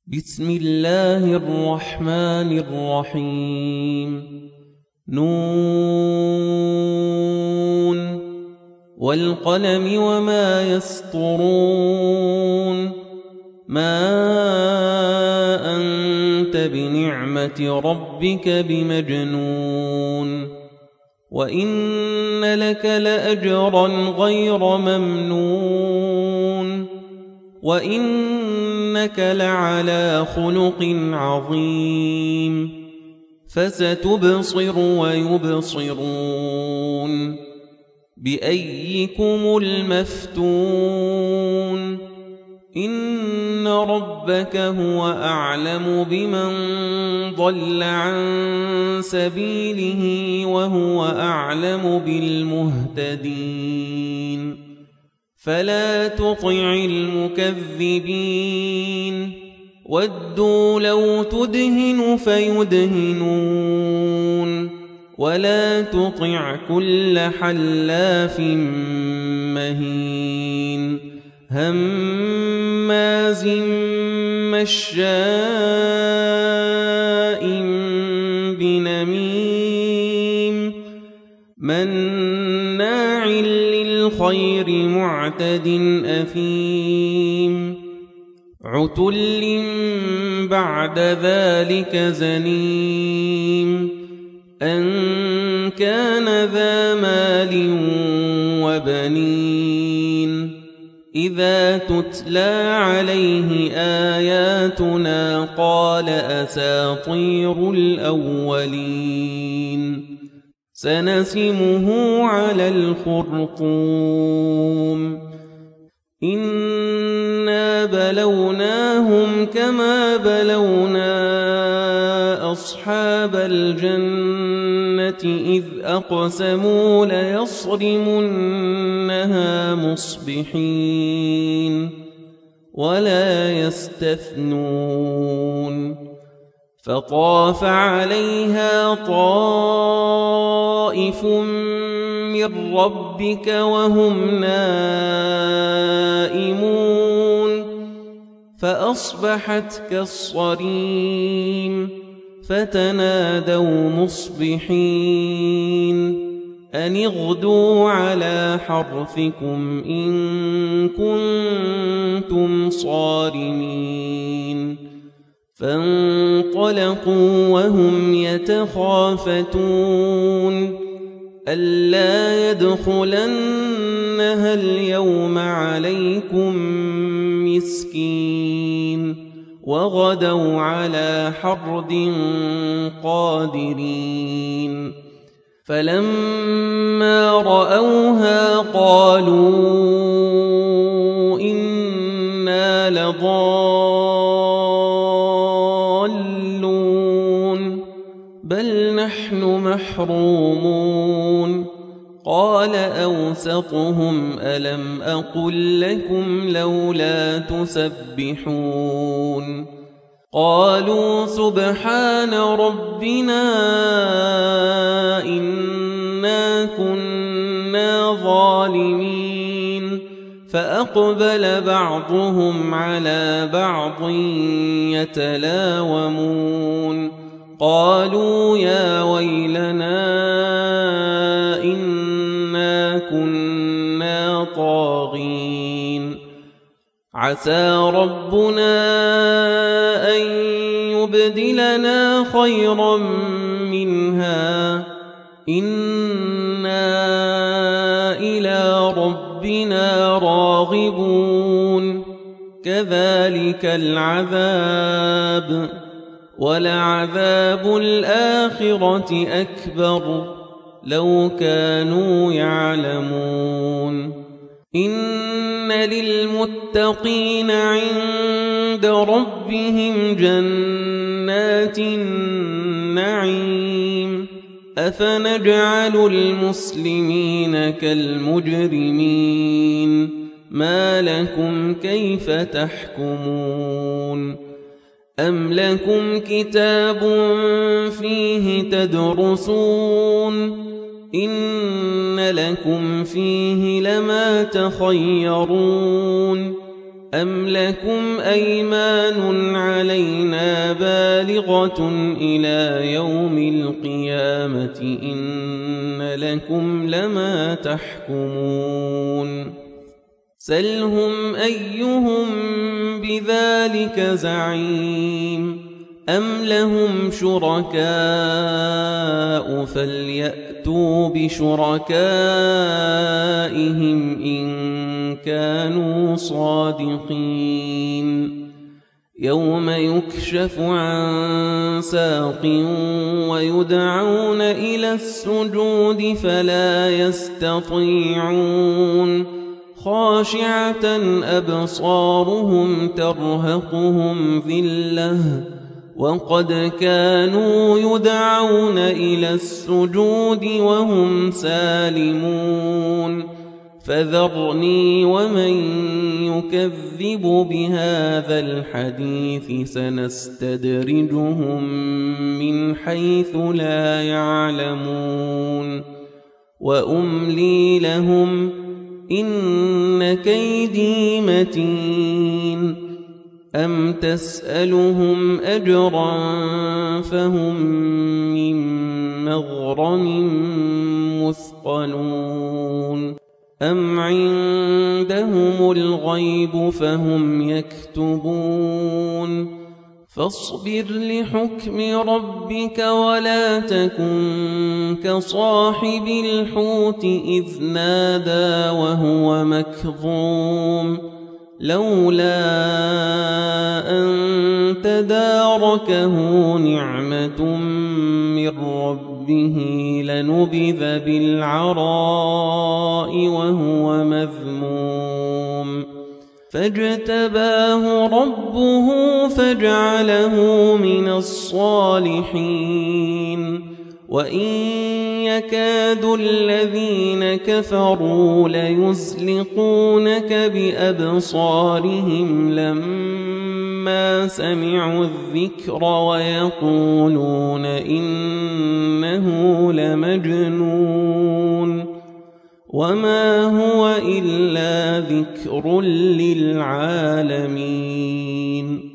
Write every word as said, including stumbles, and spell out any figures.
بسم الله الرحمن الرحيم. نون والقلم وما يسطرون. ما أنت بنعمة ربك بمجنون. وإن لك لأجرا غير ممنون. وإنك لعلى خلق عظيم. فستبصر ويبصرون بأيكم المفتون. إن ربك هو أعلم بمن ضل عن سبيله وهو أعلم بالمهتدين. فلا تطع المكذبين. ودوا لو تدهن فيدهنون. ولا تطع كل حلاف مهين هماز مشاء بنميم مناع للخير معتد أثيم عتل بعد ذلك زنيم أن كان ذا مال وبنين. إذا تتلى عليه آياتنا قال أساطير الأولين. سنسمه على الخرطوم. إنا بلوناهم كما بلونا أصحاب الجنة إذ أقسموا ليصرمنها مصبحين ولا يستثنون. فطاف عليها طائف من ربك وهم نائمون فأصبحت كالصريم. فتنادوا مصبحين أن اغدوا على حرثكم إن كنتم صارمين. فانطلقوا وهم يتخافتون ألا يدخلنها اليوم عليكم مسكين. وغدوا على حرد قادرين. فلما رأوها قالوا إنا لضالون بل نحن محرومون. قال أوسطهم ألم أقل لكم لولا تسبحون. قالوا سبحان ربنا إنا كنا ظالمين. فأقبل بعضهم على بعض يتلاومون. قالوا يا ويلنا إنا كنا طاغين. عسى ربنا أن يبدلنا خيرا منها إنا إلى ربنا راغبون. كذلك العذاب ولعذاب الآخرة أكبر لو كانوا يعلمون. إن للمتقين عند ربهم جنات النعيم. أفنجعل المسلمين كالمجرمين. ما لكم كيف تحكمون. أم لكم كتاب فيه تدرسون إن لكم فيه لما تخيرون. أم لكم أيمان علينا بالغة إلى يوم القيامة إن لكم لما تحكمون سلهم أيهم بذلك زعيم أم لهم شركاء فليأتوا بشركائهم إن كانوا صادقين يوم يكشف عن ساق ويدعون إلى السجود فلا يستطيعون خاشعة أبصارهم ترهقهم ذلة وقد كانوا يدعون إلى السجود وهم سالمون فذرني ومن يكذب بهذا الحديث سنستدرجهم من حيث لا يعلمون وأملي لهم إن كيدي متين أم تسألهم أجرا فهم من مغرم مثقلون أم عندهم الغيب فهم يكتبون فاصبر لحكم ربك ولا تكن كصاحب الحوت إذ نادى وهو مكظوم لولا أن تداركه نعمة من ربه لنبذ بالعراء وهو مذموم فاجتباه ربه فاجعله من الصالحين وإن يكاد الذين كفروا ليزلقونك بأبصارهم لما سمعوا الذكر ويقولون إنه لمجنون وما هو إلا ذكر للعالمين